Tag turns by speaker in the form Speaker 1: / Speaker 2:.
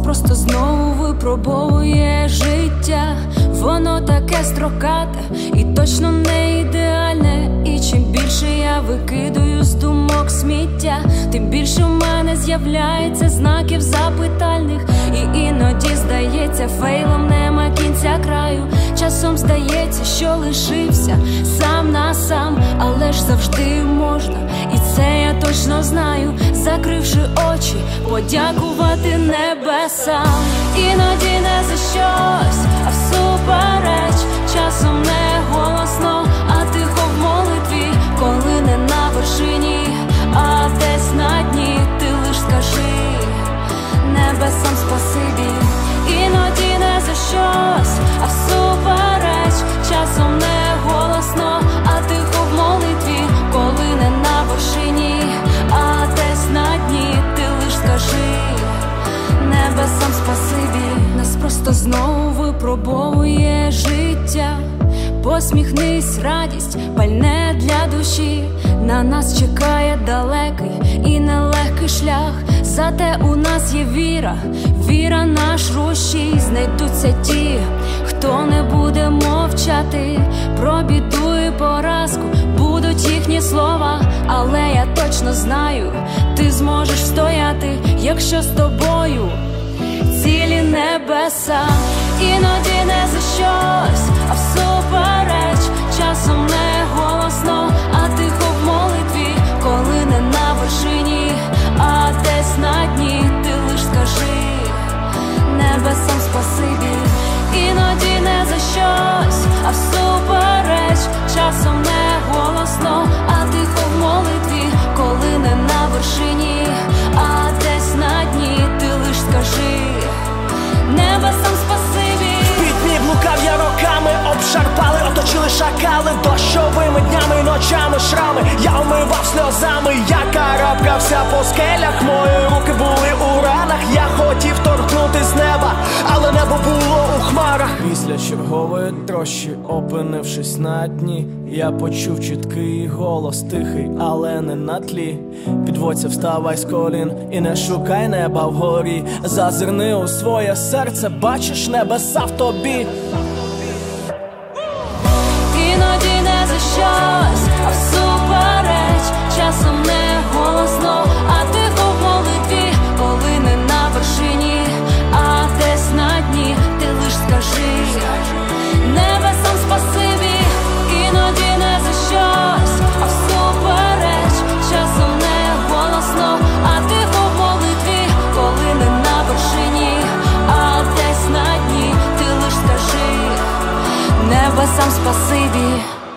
Speaker 1: просто знову випробовує життя. Воно таке строкате і точно не ідеальне. І чим більше я викидаю з думок сміття, тим більше в мене з'являється знаків запитальних. І іноді здається, фейлом нема кінця краю. Часом здається, що лишився сам на сам, але ж завжди можна, і це я точно знаю, закривши очі, подякувати небесам. Іноді не за щось, а всупереч, часом не голосно, а тихо в молитві, коли не на вершині, а десь на дні. Ти лиш скажи небесам спасибі. Іноді не за щось, а всупереч, часом не голосно, а тихо в молитві, коли не на вершині, а десь на дні. Ти лиш скажи небесам спасибі. Нас просто знову випробовує життя. Посміхнись, радість, пальне для душі. На нас чекає далекий і нелегкий шлях. Зате у нас є віра, віра наш рушій. Знайдуться ті, хто не буде мовчати про біду і поразку, будуть їхні слова. Але я точно знаю, ти зможеш стояти, якщо з тобою цілі небеса. Іноді не за щось, а всупереч, часом не голосно, а тихо в молитві, коли не на вершині, а десь на дні. Ти лиш скажи небесам спасибі. Іноді не за щось, а всупереч, часом не голосно, а тихо в молитві, коли не на вершині, а десь на дні. Ти лиш скажи небесам спасибі.
Speaker 2: Пітьмі блукав я роками, обшарпали, оточили шакали, дощовими днями і ночами шрами. Я омивав сльозами, я карабкався по скелях, мої руки були у ранах. Я хотів торкнути з неба, але небо було у хмарах. Після чергової трощі, опинившись на дні, я почув чіткий голос, тихий, але не на тлі. Підводься, вставай з колін і не шукай неба вгорі. Зазирни у своє серце, бачиш небеса в тобі.
Speaker 1: Іноді не за щось, а всупереч, часом не голосно, а тихо в молитві, коли не на вершині, а десь на дні. Ти лиш скажи небесам спасибі. Іноді не за щось, а всупереч, часом не голосно, а тихо в молитві, коли не на вершині, а десь на дні. Ти лиш скажи небесам спасибі.